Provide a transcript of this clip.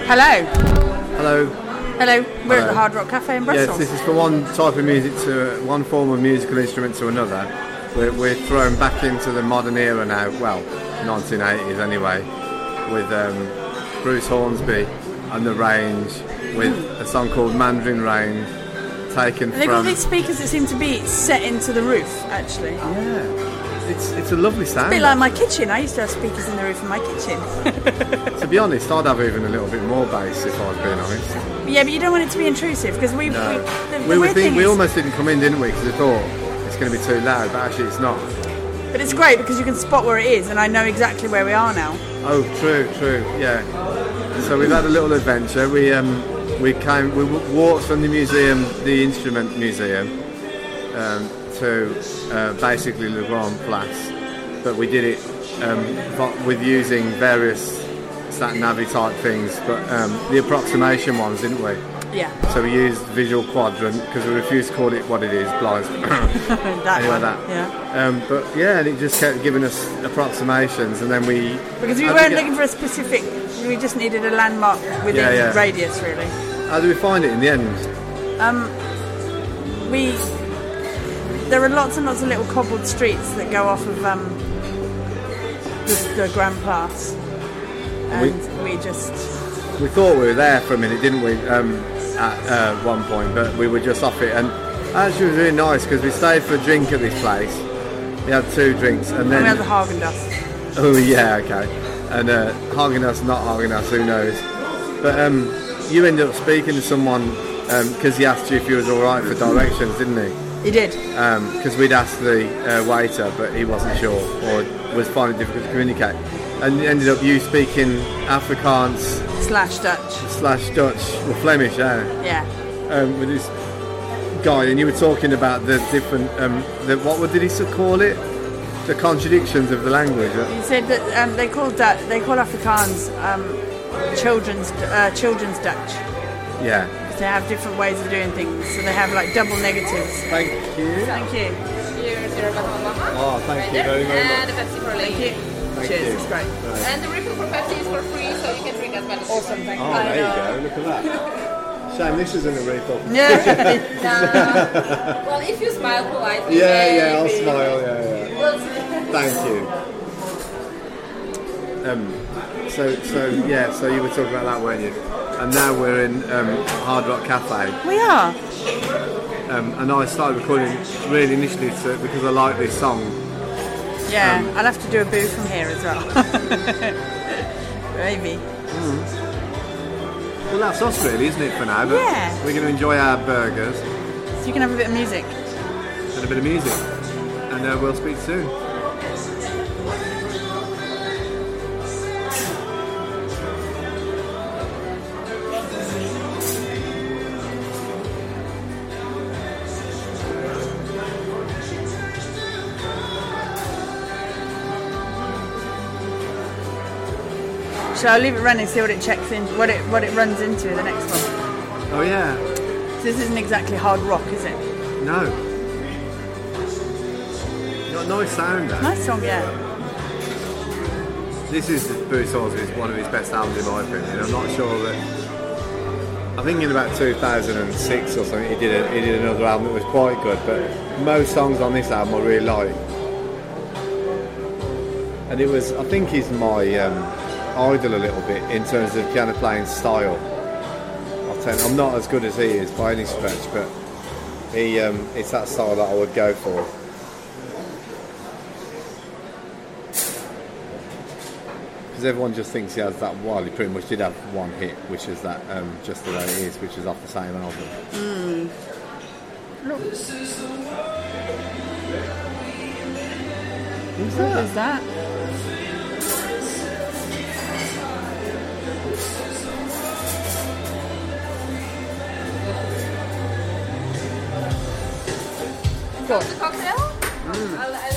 Hello. Hello. Hello. We're at the Hard Rock Cafe in Brussels. Yes, this is for one type of music to one form of musical instrument to another. We're thrown back into the modern era now. Well, 1980s anyway, with Bruce Hornsby and the Range, with a song called Mandarin Range, taken They've got these speakers that seem to be set into the roof, actually. Yeah. It's a lovely sound. A bit like my kitchen. I used to have speakers in the roof of my kitchen. To be honest, I'd have even a little bit more bass if I was being honest. Yeah, but you don't want it to be intrusive because we almost didn't come in, didn't we? Because we thought it's going to be too loud, but actually it's not. But it's great because you can spot where it is, and I know exactly where we are now. Oh, true, yeah. So we've had a little adventure. We walked from the museum, the instrument museum, to basically Le Grand Place, but we did it with using various sat-navy type things, but the approximation ones, didn't we? Yeah. So we used visual quadrant because we refused to call it what it is, blind. Yeah. But yeah, and it just kept giving us approximations, and then because we weren't looking for a specific. We just needed a landmark within radius, really. How did we find it in the end? There are lots and lots of little cobbled streets that go off of the Grand Place, and we thought we were there for a minute, didn't we? At one point, but we were just off it, and actually it was really nice because we stayed for a drink at this place. We had 2 drinks, and then we had the Häagen-Dazs. Oh yeah, okay. And Häagen-Dazs, not Häagen-Dazs, who knows? But you ended up speaking to someone because he asked you if you was all right for directions, didn't he? He did. Because we'd asked the waiter, but he wasn't sure or was finding it difficult to communicate. And it ended up you speaking Afrikaans /Dutch or Flemish, yeah. With this guy, and you were talking about the different, what did he call it? The contradictions of the language. He said that they call Afrikaans children's Dutch. Yeah. They have different ways of doing things, so they have like double negatives. Thank you. Thank you. Oh, thank you very much. And the Pepsi for lady. Cheers, it's great. And the refill for Pepsi is for free, so you can drink as much as Awesome, thank you. Oh, there you go, look at that. Shame this isn't a refill. Yeah. Well, if you smile politely. Yeah, I'll smile, yeah. Thank you. So you were talking about that, weren't you? And now we're in Hard Rock Cafe. We are. And I started recording really initially because I like this song. Yeah, I'll have to do a boo from here as well. Maybe. Well, that's us really, isn't it, for now? But yeah. We're going to enjoy our burgers. So you can have a bit of music. And a bit of music. And we'll speak soon. Shall I leave it running, see what it checks in, what it runs into the next one? Oh yeah. So this isn't exactly hard rock, is it? No. Got a nice sound though. Nice song, yeah. This is Bruce Hornsby's one of his best albums in my opinion. I'm not sure that. I think in about 2006 or something he did another album that was quite good, but most songs on this album I really like. And it was, I think he's my idol a little bit in terms of piano playing style. I'm not as good as he is by any stretch, but it's that style that I would go for. Because everyone just thinks he has that one. He pretty much did have one hit, which is that Just the Way It Is, which is off the same album. Look. Who's that? What is that? The cocktail?